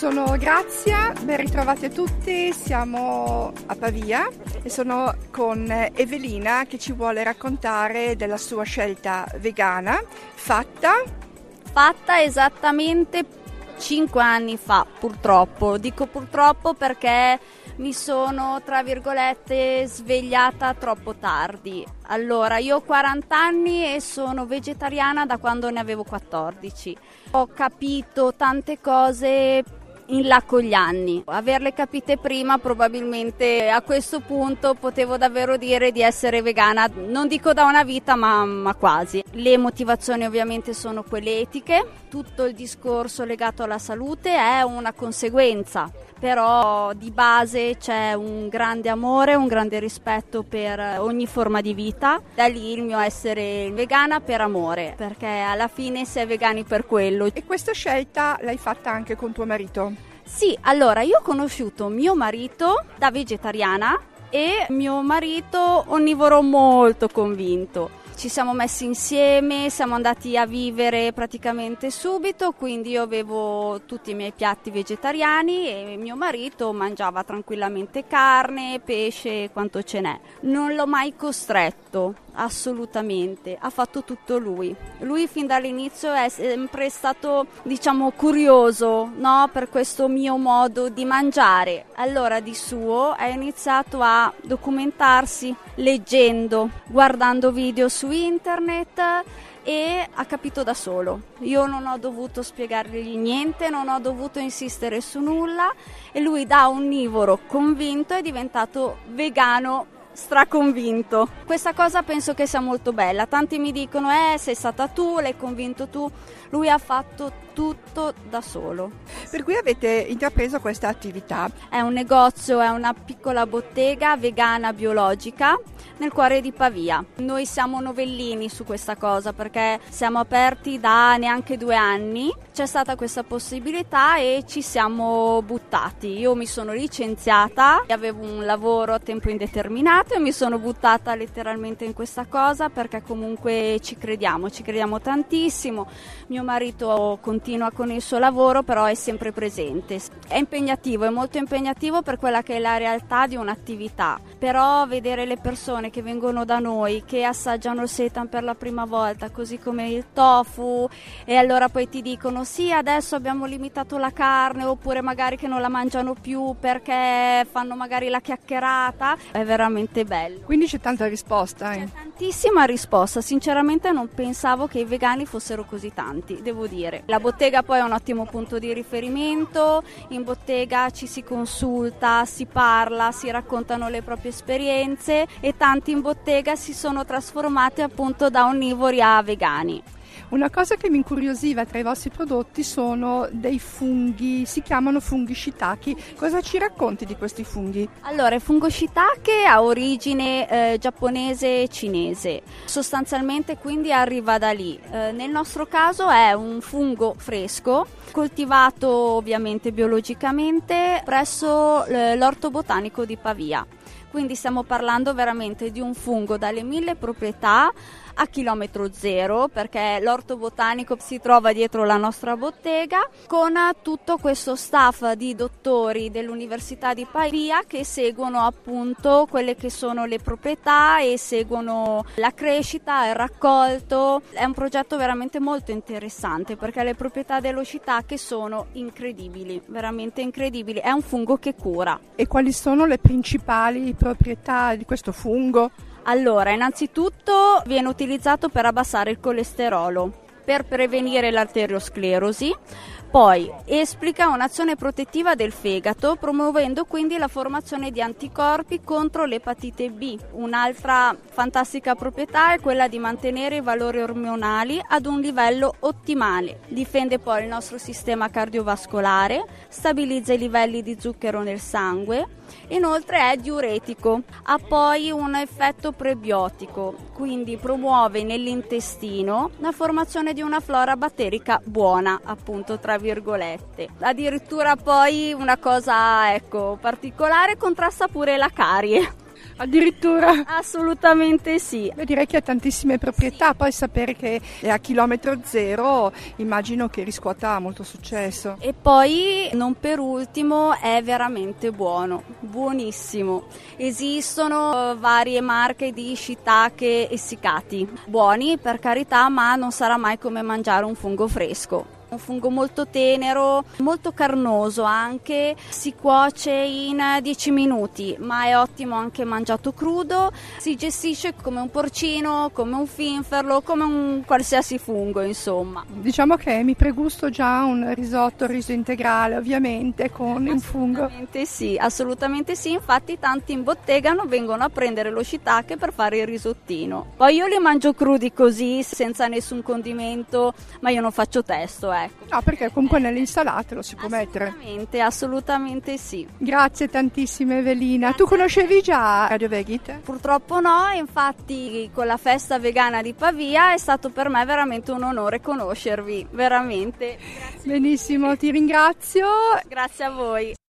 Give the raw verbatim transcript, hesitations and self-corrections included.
Sono Grazia, ben ritrovati a tutti, siamo a Pavia e sono con Evelina che ci vuole raccontare della sua scelta vegana fatta... Fatta esattamente cinque anni fa, purtroppo. Dico purtroppo perché mi sono, tra virgolette, svegliata troppo tardi. Allora, io ho quaranta anni e sono vegetariana da quando ne avevo quattordici. Ho capito tante cose in là con gli anni. Averle capite prima, probabilmente a questo punto potevo davvero dire di essere vegana, non dico da una vita, ma, ma quasi. Le motivazioni ovviamente sono quelle etiche, tutto il discorso legato alla salute è una conseguenza, però di base c'è un grande amore, un grande rispetto per ogni forma di vita. Da lì il mio essere vegana per amore, perché alla fine si è vegani per quello. E questa scelta l'hai fatta anche con tuo marito? Sì, allora io ho conosciuto mio marito da vegetariana e mio marito onnivoro molto convinto. Ci siamo messi insieme, siamo andati a vivere praticamente subito, quindi io avevo tutti i miei piatti vegetariani e mio marito mangiava tranquillamente carne, pesce, quanto ce n'è. Non l'ho mai costretto, assolutamente, ha fatto tutto lui. Lui fin dall'inizio è sempre stato, diciamo, curioso, no, per questo mio modo di mangiare. Allora di suo ha iniziato a documentarsi leggendo, guardando video su internet e ha capito da solo. Io non ho dovuto spiegargli niente, non ho dovuto insistere su nulla e lui da onnivoro convinto è diventato vegano straconvinto. Questa cosa penso che sia molto bella. Tanti mi dicono eh sei stata tu, l'hai convinto tu. Lui ha fatto tutto da solo. Per cui avete intrapreso questa attività? È un negozio, è una piccola bottega vegana biologica nel cuore di Pavia. Noi siamo novellini su questa cosa perché siamo aperti da neanche due anni. C'è stata questa possibilità e ci siamo buttati. Io mi sono licenziata, avevo un lavoro a tempo indeterminato e mi sono buttata letteralmente in questa cosa perché comunque ci crediamo, ci crediamo tantissimo. Mio marito continua con il suo lavoro, però è sempre presente. È impegnativo, è molto impegnativo per quella che è la realtà di un'attività, però vedere le persone che vengono da noi, che assaggiano il seitan per la prima volta, così come il tofu, e allora poi ti dicono sì, adesso abbiamo limitato la carne, oppure magari che non la mangiano più perché fanno magari la chiacchierata, è veramente bello. Quindi c'è tanta risposta, eh? C'è tantissima risposta, sinceramente non pensavo che i vegani fossero così tanti, devo dire. La bottega poi è un ottimo punto di riferimento, in bottega ci si consulta, si parla, si raccontano le proprie esperienze e tanti in bottega si sono trasformati appunto da onnivori a vegani. Una cosa che mi incuriosiva tra i vostri prodotti sono dei funghi, si chiamano funghi shiitake. Cosa ci racconti di questi funghi? Allora, il fungo shiitake ha origine eh, giapponese e cinese, sostanzialmente quindi arriva da lì. Eh, nel nostro caso è un fungo fresco, coltivato ovviamente biologicamente presso eh, l'Orto Botanico di Pavia. Quindi stiamo parlando veramente di un fungo dalle mille proprietà a chilometro zero, perché l'orto botanico si trova dietro la nostra bottega, con tutto questo staff di dottori dell'Università di Pavia che seguono appunto quelle che sono le proprietà e seguono la crescita, il raccolto. È un progetto veramente molto interessante perché le proprietà dello shiitake sono incredibili, veramente incredibili. È un fungo che cura. E quali sono le principali proprietà di questo fungo? Allora, innanzitutto viene utilizzato per abbassare il colesterolo, per prevenire l'arteriosclerosi, poi esplica un'azione protettiva del fegato, promuovendo quindi la formazione di anticorpi contro l'epatite B. Un'altra fantastica proprietà è quella di mantenere i valori ormonali ad un livello ottimale. Difende poi il nostro sistema cardiovascolare, stabilizza i livelli di zucchero nel sangue. Inoltre è diuretico, ha poi un effetto prebiotico, quindi promuove nell'intestino la formazione di una flora batterica buona, appunto tra virgolette. Addirittura poi una cosa ecco particolare, contrasta pure la carie. Addirittura? Assolutamente sì. Beh, direi che ha tantissime proprietà, poi sapere che è a chilometro zero immagino che riscuota molto successo. E poi, non per ultimo, è veramente buono, buonissimo. Esistono uh, varie marche di shiitake essiccati, buoni per carità, ma non sarà mai come mangiare un fungo fresco. Un fungo molto tenero, molto carnoso anche, si cuoce in dieci minuti, ma è ottimo anche mangiato crudo, si gestisce come un porcino, come un finferlo, come un qualsiasi fungo, insomma. Diciamo che mi pregusto già un risotto, riso integrale ovviamente con un fungo. Assolutamente sì, assolutamente sì, infatti tanti in bottega vengono a prendere lo shiitake per fare il risottino. Poi io li mangio crudi così, senza nessun condimento, ma io non faccio testo, ecco. No, perché comunque nelle insalate lo si può mettere. Assolutamente, assolutamente sì. Grazie tantissime Evelina. Grazie. Tu conoscevi già Radio Veggie? Purtroppo no, infatti con la festa vegana di Pavia è stato per me veramente un onore conoscervi, veramente. Grazie. Benissimo, ti ringrazio. Grazie a voi.